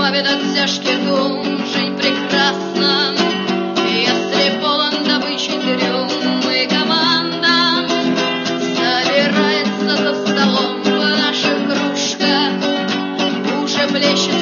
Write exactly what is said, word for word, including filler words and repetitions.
избавит от тяжких дум. Жизнь прекрасна, если полон добычи трюм, и команда собирается за столом. В наших кружках уже плещет